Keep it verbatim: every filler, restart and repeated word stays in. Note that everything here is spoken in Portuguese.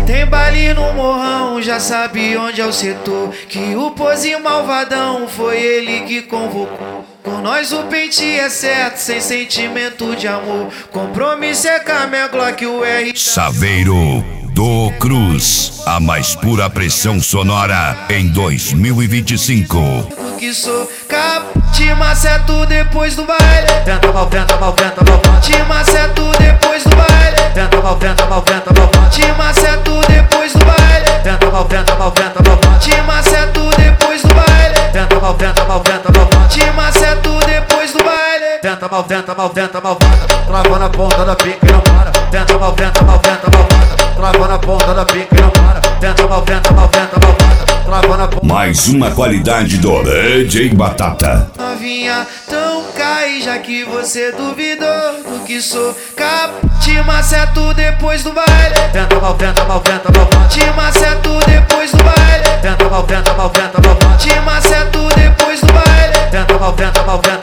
Tem baile no morrão, já sabe onde é o setor. Que o pose malvadão foi ele que convocou. Com nós o pente é certo, sem sentimento de amor. Compromisso é com a minha Glock, o R. Saveiro do Cruz, a mais pura pressão sonora em dois mil e vinte e cinco. Que sou cabo, te maceto depois do baile. Venta mal, venta mal, venta mal, te maceto depois do baile. venta mal, venta mal, venta mal, te maceto depois do baile. venta mal, venta mal, venta mal, te maceto depois do baile. venta mal, venta mal, venta mal, te maceto depois do baile. venta mal, venta mal, venta mal, trava na ponta da pica e não para. Venta mal, venta mal, venta mal, trava na ponta da pica e não para. Venta mal, venta mal, venta mal, trava na ponta. Mais uma qualidade do D J Batata. Novinha, tão cai, já que você duvidou do que sou cabo. Te maceto depois do baile. Venta mal, venta mal, venta mal, te maceto depois do baile. Venta mal, venta mal, venta mal, te maceto depois do baile. Venta mal, venta mal, venta